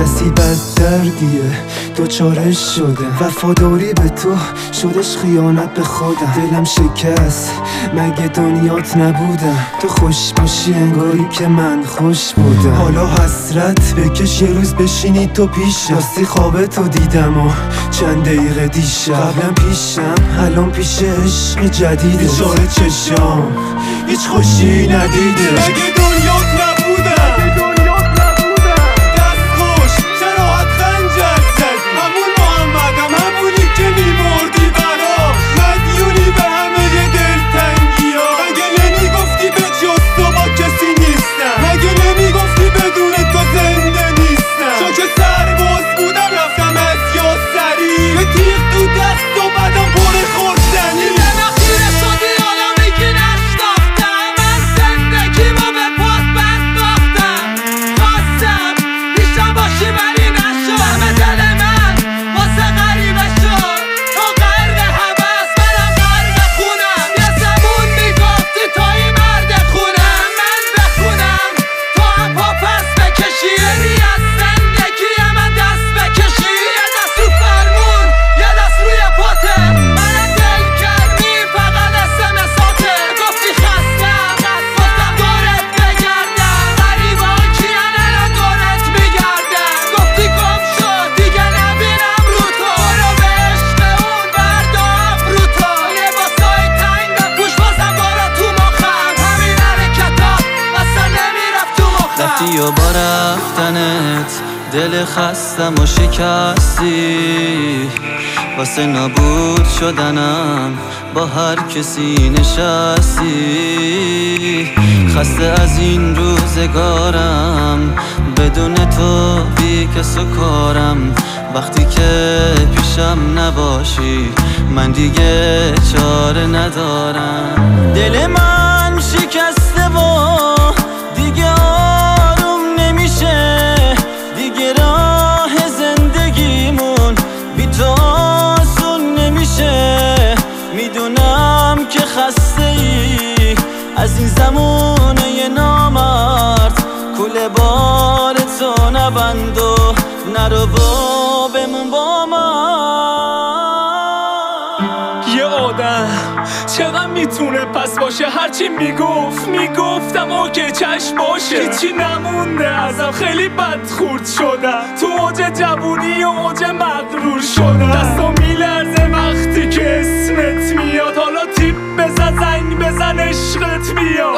کسی بد دردیه دوچارش شده، وفاداری به تو شدش خیانت به خودم. دلم شکست مگه دنیات نبودم، تو خوش باشی انگاری که من خوش بودم. حالا حسرت بکش یه روز بشینی تو پیشم، راستی خوابتو دیدم و چند دقیقه دیشب. قبلا پیشم الان پیش عشق جدیده، بیچاره چشام هیچ خوشی ندیده. مگه دنیات نبودم، دست خوش چرا خنجر زد؟ همون محمدم، همونی که میمردی برا، مدیونی به همه دلتنگی ها. مگه نمیگفتی به جز تو با کسی نیستم؟ مگه نمیگفتی بدون تو زنده نیستم؟ چون که سرباز بودم رفتم از یا سری، یه تیغ تو دست و بدم پر خوردنی. رفتی و با رفتنت دل خستم و شکستی، واسه نابود شدنم با هر کسی نشستی. خسته از این روزگارم بدون تو بی کس و کارم، وقتی که پیشم نباشی من دیگه چاره ندارم. دل من شکسته و دیگه آروم نمیشه، دیگه راه زندگیمون بی تو آسون نمیشه. میدونم که خسته ای از این زمونه نامرد، کوله بار تو نبند و نرو با بمون با من. یه آدم چقدر میتونه پس باشه؟ هرچی میگفتم اوکی چشم باشه، هیچی نمونده ازم، خیلی بد خورد شدم تو اوج جوونی و اوج مغرور شدم. دستم میلرزه وقتی که اسمت میاد، حالا تیپ بزن زنگ بزن عشقت میاد.